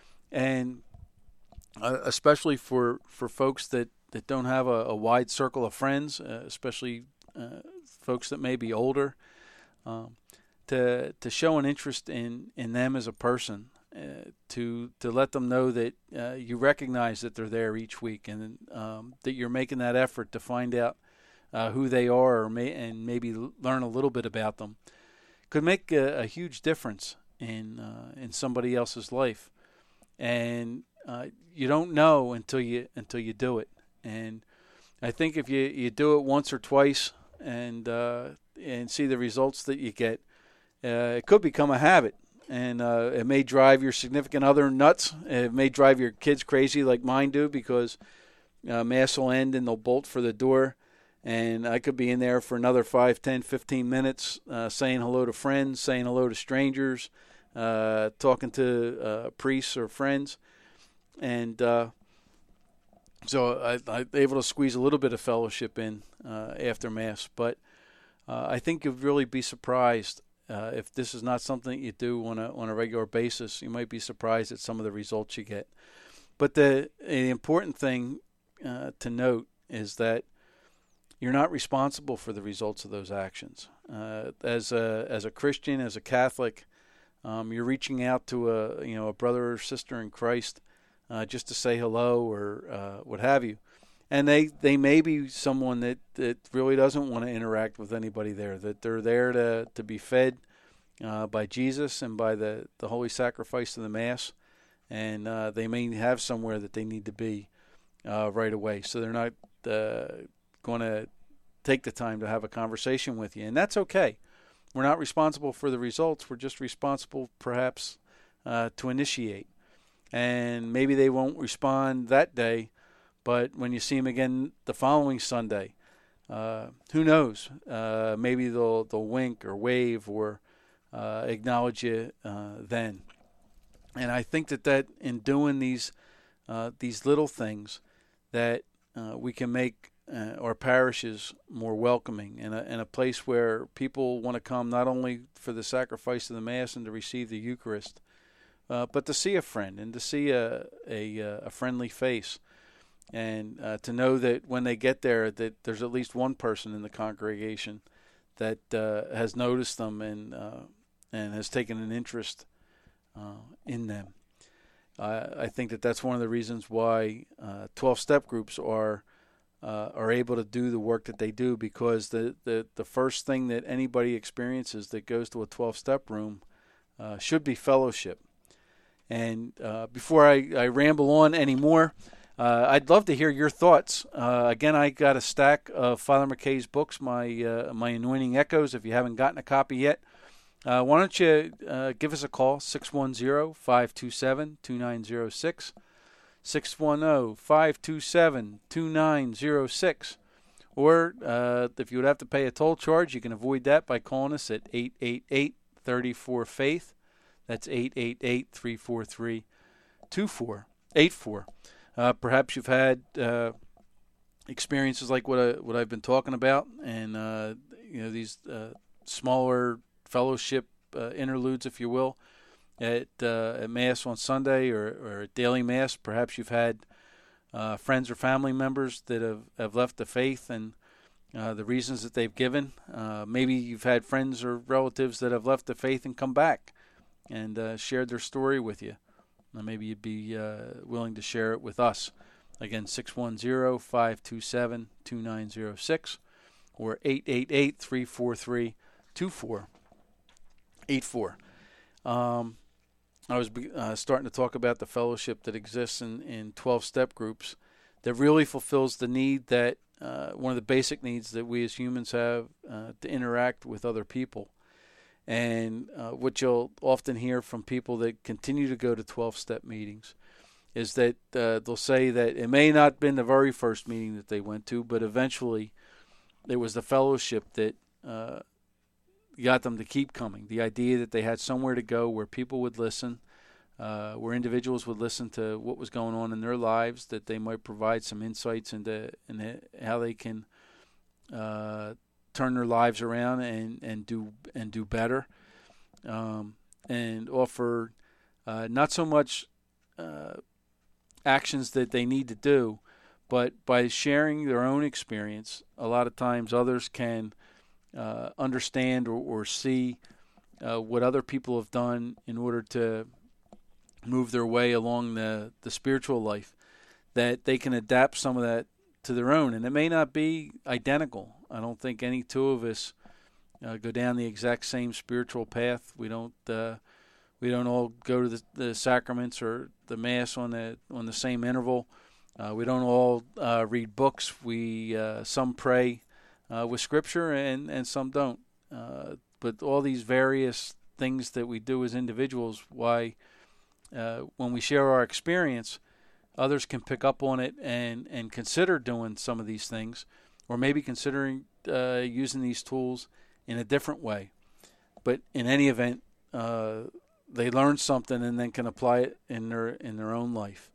And uh, especially for, for folks that, that don't have a, a wide circle of friends, uh, especially uh, folks that may be older, um, to to show an interest in, in them as a person, uh, to to let them know that uh, you recognize that they're there each week, and um, that you're making that effort to find out Uh, who they are, or may, and maybe learn a little bit about them, could make a, a huge difference in uh, in somebody else's life. And uh, you don't know until you until you do it. And I think if you, you do it once or twice and uh, and see the results that you get, uh, it could become a habit. And uh, it may drive your significant other nuts. It may drive your kids crazy like mine do, because uh, Mass will end and they'll bolt for the door. And I could be in there for another five, ten, fifteen minutes, uh, saying hello to friends, saying hello to strangers, uh, talking to uh, priests or friends. And uh, so I, I'm able to squeeze a little bit of fellowship in uh, after Mass. But uh, I think you'll really be surprised uh, if this is not something you do on a, on a regular basis. You might be surprised at some of the results you get. But the, the important thing uh, to note is that you're not responsible for the results of those actions. Uh, as a as a Christian, as a Catholic, um, you're reaching out to a you know a brother or sister in Christ uh, just to say hello or uh, what have you, and they, they may be someone that, that really doesn't want to interact with anybody there. That they're there to to be fed uh, by Jesus and by the, the holy sacrifice of the Mass, and uh, they may have somewhere that they need to be uh, right away. So they're not Uh, going to take the time to have a conversation with you, and that's okay. We're not responsible for the results. We're just responsible, perhaps, uh, to initiate. And maybe they won't respond that day, but when you see them again the following Sunday, uh, who knows? Uh, maybe they'll they'll wink or wave or uh, acknowledge you uh, then. And I think that, that in doing these uh, these little things, that uh, we can make Uh, our parishes more welcoming, and a, and a place where people want to come not only for the sacrifice of the Mass and to receive the Eucharist, uh, but to see a friend and to see a a, a friendly face, and uh, to know that when they get there, that there's at least one person in the congregation that uh, has noticed them and uh, and has taken an interest uh, in them. Uh, I think that that's one of the reasons why uh, twelve-step groups are. Uh, are able to do the work that they do, because the, the, the first thing that anybody experiences that goes to a twelve-step room uh, should be fellowship. And uh, before I, I ramble on anymore, uh, I'd love to hear your thoughts. Uh, again, I got a stack of Father McKay's books, my uh, my Anointing Echoes. If you haven't gotten a copy yet, uh, why don't you uh, give us a call, six one zero, five two seven, two nine zero six. six one zero, five two seven, two nine zero six. Or uh, if you would have to pay a toll charge, you can avoid that by calling us at eight eight eight, three four, faith. That's eight eight eight, three four three, two four eight four. Uh, perhaps you've had uh, experiences like what, I, what I've been talking about, and uh, you know these uh, smaller fellowship uh, interludes, if you will, at uh, at Mass on Sunday or, or at daily Mass. Perhaps you've had uh, friends or family members that have, have left the faith and uh, the reasons that they've given. Uh, maybe you've had friends or relatives that have left the faith and come back and uh, shared their story with you. Uh, maybe you'd be uh, willing to share it with us. Again, six one zero, five two seven, two nine zero six or eight eight eight, three four three, two four eight four. Um, I was uh, starting to talk about the fellowship that exists in, in twelve-step groups that really fulfills the need that, uh, one of the basic needs that we as humans have uh, to interact with other people. And uh, what you'll often hear from people that continue to go to twelve-step meetings is that uh, they'll say that it may not have been the very first meeting that they went to, but eventually it was the fellowship that uh, got them to keep coming. The idea that they had somewhere to go where people would listen, uh, where individuals would listen to what was going on in their lives, that they might provide some insights into, into how they can uh, turn their lives around and, and do and do better, um, and offer uh, not so much uh, actions that they need to do, but by sharing their own experience, a lot of times others can uh, understand or, or see uh, what other people have done in order to move their way along the, the spiritual life, that they can adapt some of that to their own. And it may not be identical. I don't think any two of us uh, go down the exact same spiritual path. We don't uh, we don't all go to the, the sacraments or the Mass on the on the same interval. Uh, we don't all uh, read books. We uh, some pray uh, with Scripture and, and some don't. Uh, but all these various things that we do as individuals, why uh, when we share our experience, others can pick up on it and, and consider doing some of these things, or maybe considering uh, using these tools in a different way. But in any event, uh, they learn something and then can apply it in their in their own life.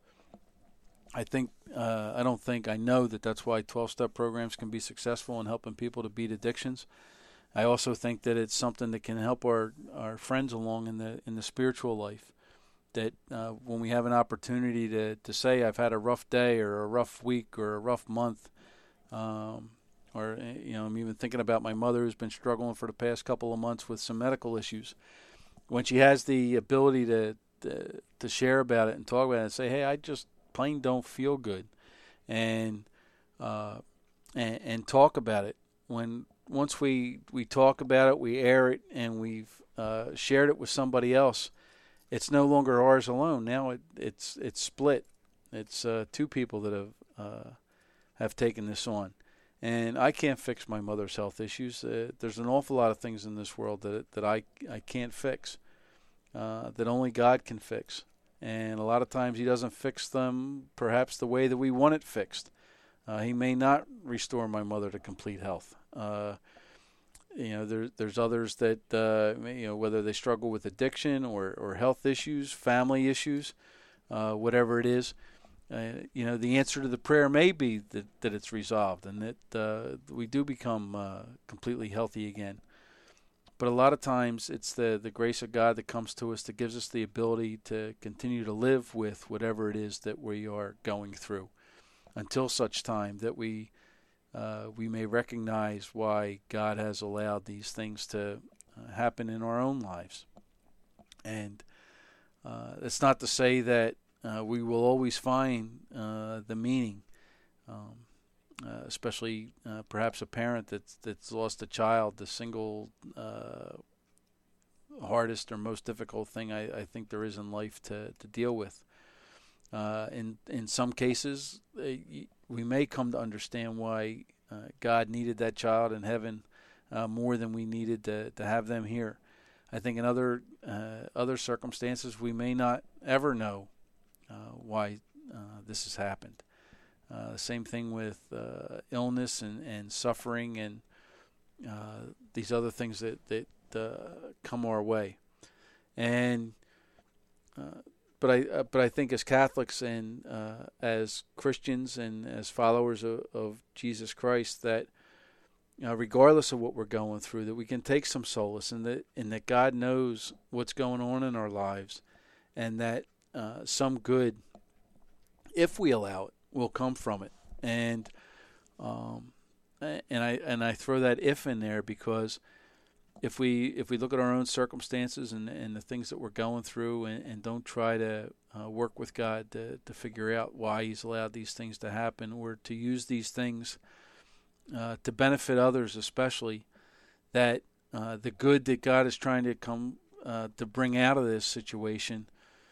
I think uh, I don't think I know that that's why twelve-step programs can be successful in helping people to beat addictions. I also think that it's something that can help our, our friends along in the in the spiritual life. That uh, when we have an opportunity to, to say I've had a rough day or a rough week or a rough month, um, or you know I'm even thinking about my mother who's been struggling for the past couple of months with some medical issues. When she has the ability to, to to share about it and talk about it and say, hey, I just plain don't feel good, and uh, and, and talk about it. When once we, we talk about it, we air it, and we've uh, shared it with somebody else, it's no longer ours alone. Now it, it's it's split. It's uh, two people that have uh, have taken this on, and I can't fix my mother's health issues. Uh, there's an awful lot of things in this world that that I I can't fix, uh, that only God can fix. And a lot of times he doesn't fix them perhaps the way that we want it fixed. Uh, he may not restore my mother to complete health. Uh, you know, there, there's others that, uh, you know, whether they struggle with addiction or, or health issues, family issues, uh, whatever it is, uh, you know, the answer to the prayer may be that, that it's resolved and that uh, we do become uh, completely healthy again. But a lot of times it's the, the grace of God that comes to us that gives us the ability to continue to live with whatever it is that we are going through until such time that we uh, we may recognize why God has allowed these things to uh, happen in our own lives. And uh, it's not to say that uh, we will always find uh, the meaning, um, Uh, especially uh, perhaps a parent that's that's lost a child, the single uh, hardest or most difficult thing I, I think there is in life to, to deal with. Uh, in in some cases, uh, we may come to understand why uh, God needed that child in heaven uh, more than we needed to, to have them here. I think in other uh, other circumstances, we may not ever know uh, why uh, this has happened. Uh, same thing with uh, illness and, and suffering and uh, these other things that, that uh, come our way. And uh, but I uh, but I think as Catholics and uh, as Christians and as followers of, of Jesus Christ, that uh, regardless of what we're going through, that we can take some solace in that in that God knows what's going on in our lives, and that uh, some good, if we allow it, will come from it. And um, and I and I throw that if in there because if we if we look at our own circumstances and, and the things that we're going through and, and don't try to uh, work with God to, to figure out why He's allowed these things to happen, or to use these things uh, to benefit others, especially, that uh, the good that God is trying to come uh, to bring out of this situation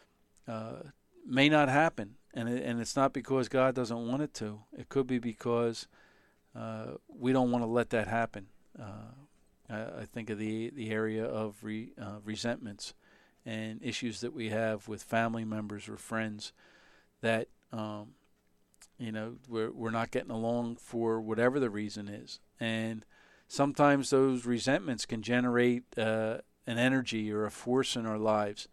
uh, may not happen. And it, and it's not because God doesn't want it to. It could be because uh, we don't want to let that happen. Uh, I, I think of the the area of re, uh, resentments and issues that we have with family members or friends that um, you know we're we're not getting along for whatever the reason is. And sometimes those resentments can generate uh, an energy or a force in our lives,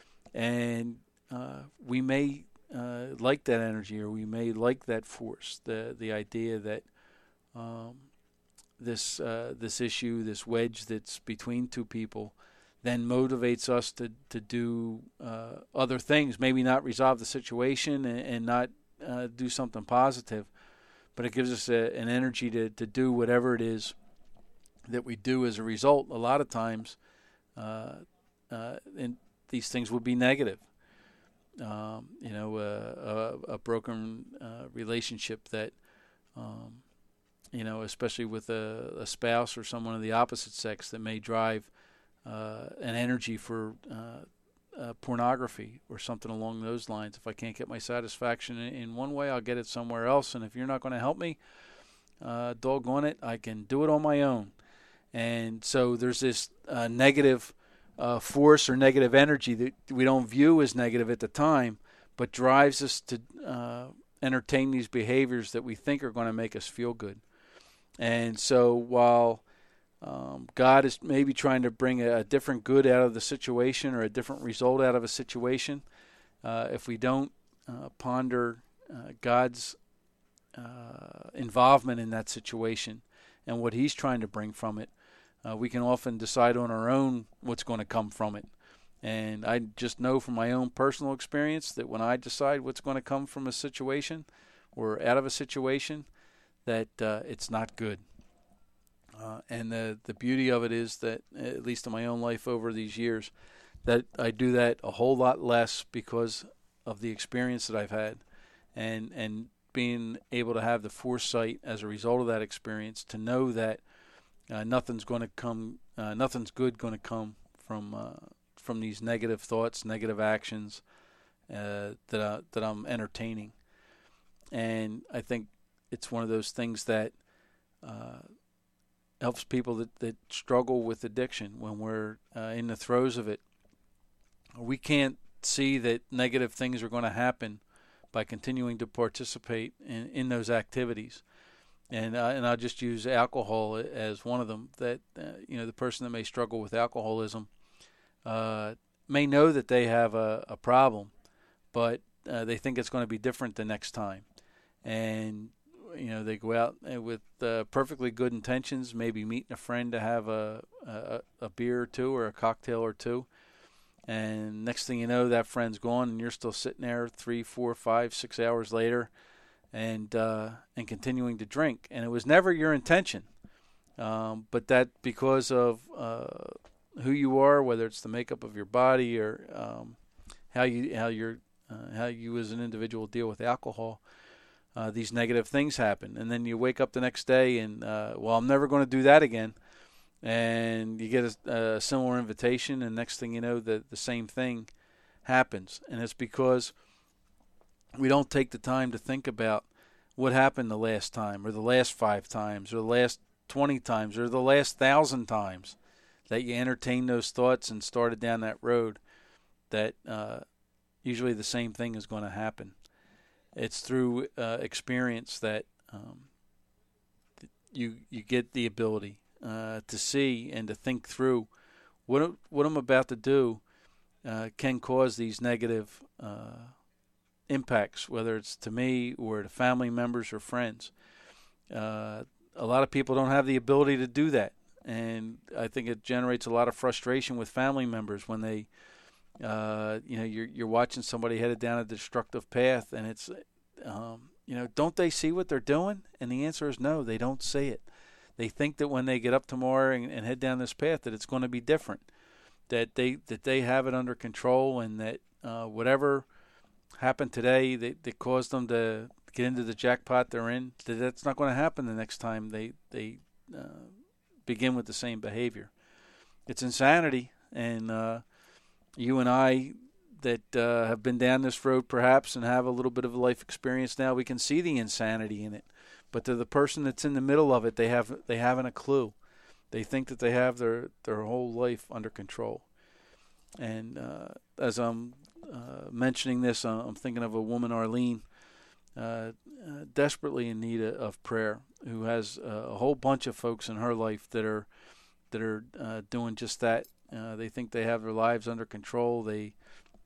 and uh, we may. Uh, like that energy, or we may like that force. The the idea that um, this uh, this issue, this wedge that's between two people, then motivates us to to do uh, other things. Maybe not resolve the situation and, and not uh, do something positive, but it gives us a, an energy to to do whatever it is that we do as a result. A lot of times, uh, uh, and these things would be negative. Um, you know, uh, a, a broken uh, relationship that, um, you know, especially with a, a spouse or someone of the opposite sex, that may drive uh, an energy for uh, uh, pornography or something along those lines. If I can't get my satisfaction in, in one way, I'll get it somewhere else. And if you're not going to help me, uh, doggone it, I can do it on my own. And so there's this uh, negative Uh, force or negative energy that we don't view as negative at the time, but drives us to uh, entertain these behaviors that we think are going to make us feel good. And so while um, God is maybe trying to bring a, a different good out of the situation or a different result out of a situation, uh, if we don't uh, ponder uh, God's uh, involvement in that situation and what He's trying to bring from it, Uh, we can often decide on our own what's going to come from it. And I just know from my own personal experience that when I decide what's going to come from a situation or out of a situation, that uh, it's not good. Uh, and the, the beauty of it is that, at least in my own life over these years, that I do that a whole lot less because of the experience that I've had. And, and being able to have the foresight as a result of that experience to know that Uh, nothing's going to come. Uh, nothing's good going to come from uh, from these negative thoughts, negative actions uh, that I, that I'm entertaining. And I think it's one of those things that uh, helps people that, that struggle with addiction when we're uh, in the throes of it. We can't see that negative things are going to happen by continuing to participate in, in those activities. And uh, and I'll just use alcohol as one of them. That uh, you know, the person that may struggle with alcoholism uh, may know that they have a, a problem, but uh, they think it's going to be different the next time. And you know, they go out with uh, perfectly good intentions, maybe meeting a friend to have a, a a beer or two or a cocktail or two, and next thing you know, that friend's gone, and you're still sitting there three, four, five, six hours later. And uh, and continuing to drink, and it was never your intention, um, but that because of uh, who you are, whether it's the makeup of your body or um, how you how you're uh, how you as an individual deal with alcohol, uh, these negative things happen, and then you wake up the next day and uh, well, I'm never going to do that again, and you get a, a similar invitation, and next thing you know, the the same thing happens, and it's because we don't take the time to think about what happened the last time or the last five times or the last twenty times or the last thousand times that you entertained those thoughts and started down that road, that uh, usually the same thing is going to happen. It's through uh, experience that um, you you get the ability uh, to see and to think through what what I'm about to do uh, can cause these negative uh impacts, whether it's to me or to family members or friends. Uh, a lot of people don't have the ability to do that, and I think it generates a lot of frustration with family members when they, uh, you know, you're you're watching somebody headed down a destructive path, and it's, um, you know, don't they see what they're doing? And the answer is no, they don't see it. They think that when they get up tomorrow and, and head down this path that it's going to be different, that they that they have it under control, and that uh, whatever happened today that, that caused them to get into the jackpot they're in, that that's not going to happen the next time they, they uh, begin with the same behavior. It's insanity, and uh, you and I that uh, have been down this road perhaps and have a little bit of a life experience now, we can see the insanity in it. But to the person that's in the middle of it, they have they haven't a clue. They think that they have their, their whole life under control. And uh, as I'm uh, mentioning this, uh, I'm thinking of a woman, Arlene, uh, uh, desperately in need of prayer, who has uh, a whole bunch of folks in her life that are that are uh, doing just that. Uh, they think they have their lives under control. They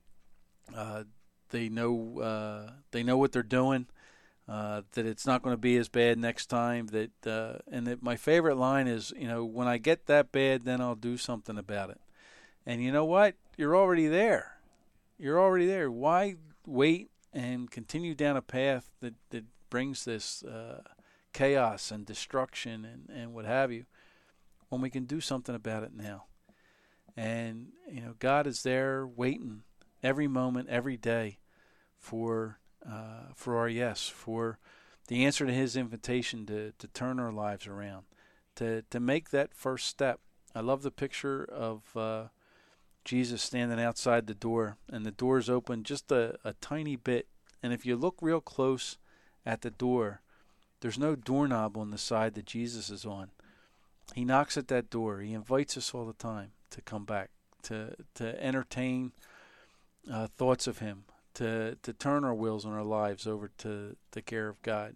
uh, they know uh, they know what they're doing. Uh, that it's not going to be as bad next time. That uh, and that my favorite line is, you know, when I get that bad, then I'll do something about it. And you know what? You're already there. You're already there. Why wait and continue down a path that, that brings this uh, chaos and destruction and, and what have you, when we can do something about it now? And, you know, God is there waiting every moment, every day for uh, for our yes, for the answer to his invitation to, to turn our lives around, to, to make that first step. I love the picture of uh, Jesus standing outside the door, and the door's open just a, a tiny bit. And if you look real close at the door, there's no doorknob on the side that Jesus is on. He knocks at that door. He invites us all the time to come back, to to entertain uh, thoughts of him, to to turn our wills and our lives over to the care of God,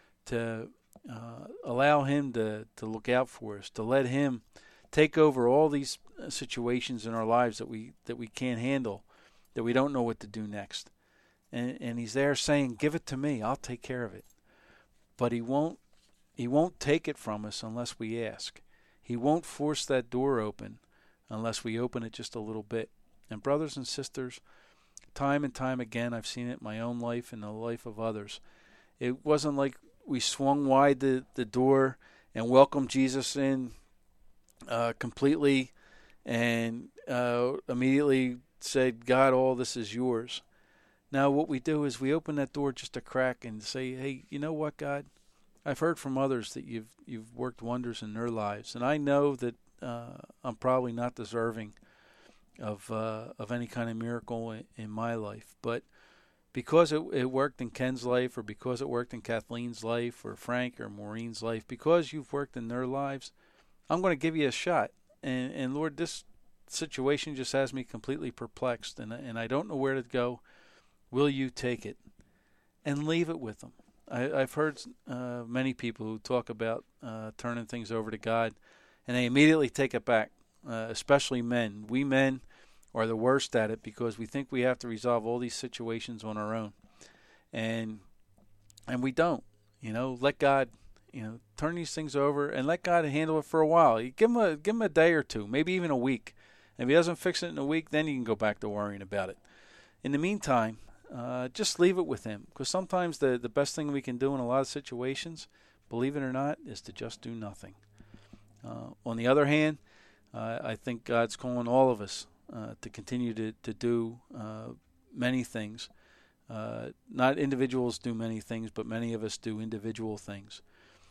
to uh, allow him to, to look out for us, to let him take over all these situations in our lives that we that we can't handle, that we don't know what to do next. And and he's there saying, give it to me, I'll take care of it. But he won't he won't take it from us unless we ask. He won't force that door open unless we open it just a little bit. And brothers and sisters, time and time again, I've seen it in my own life and the life of others. It wasn't like we swung wide the, the door and welcomed Jesus in uh, completely and uh, immediately said, God, all this is yours. Now what we do is we open that door just a crack and say, hey, you know what, God? I've heard from others that you've you've worked wonders in their lives, and I know that uh, I'm probably not deserving of uh, of any kind of miracle in, in my life. But because it, it worked in Ken's life, or because it worked in Kathleen's life, or Frank or Maureen's life, because you've worked in their lives, I'm going to give you a shot. And, and Lord, this situation just has me completely perplexed, and and I don't know where to go. Will you take it? And leave it with them. I, I've heard uh, many people who talk about uh, turning things over to God, and they immediately take it back, uh, especially men. We men are the worst at it because we think we have to resolve all these situations on our own. And and we don't. You know, let God, you know, turn these things over and let God handle it for a while. You give him a, give him a day or two, maybe even a week. And if he doesn't fix it in a week, then you can go back to worrying about it. In the meantime, Uh, just leave it with him, because sometimes the, the best thing we can do in a lot of situations, believe it or not, is to just do nothing. Uh, on the other hand, uh, I think God's calling all of us uh, to continue to, to do uh, many things. Uh, not individuals do many things, but many of us do individual things.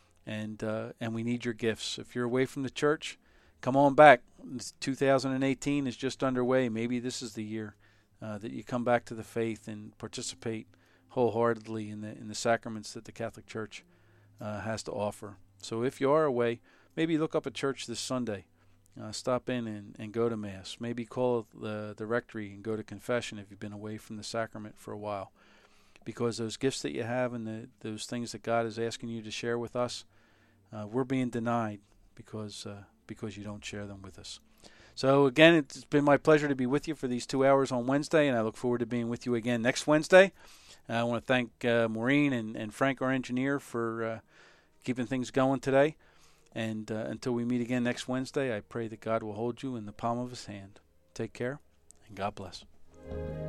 And uh, and we need your gifts. If you're away from the church, come on back. two thousand eighteen is just underway. Maybe this is the year Uh, that you come back to the faith and participate wholeheartedly in the in the sacraments that the Catholic Church uh, has to offer. So if you are away, maybe look up a church this Sunday. Uh, stop in and, and go to Mass. Maybe call the, the rectory and go to confession if you've been away from the sacrament for a while. Because those gifts that you have and the, those things that God is asking you to share with us, uh, we're being denied because uh, because you don't share them with us. So again, it's been my pleasure to be with you for these two hours on Wednesday, and I look forward to being with you again next Wednesday. Uh, I want to thank uh, Maureen and, and Frank, our engineer, for uh, keeping things going today. And uh, until we meet again next Wednesday, I pray that God will hold you in the palm of his hand. Take care, and God bless.